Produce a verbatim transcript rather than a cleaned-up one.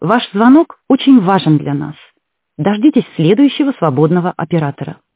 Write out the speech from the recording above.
Ваш звонок очень важен для нас. Дождитесь следующего свободного оператора.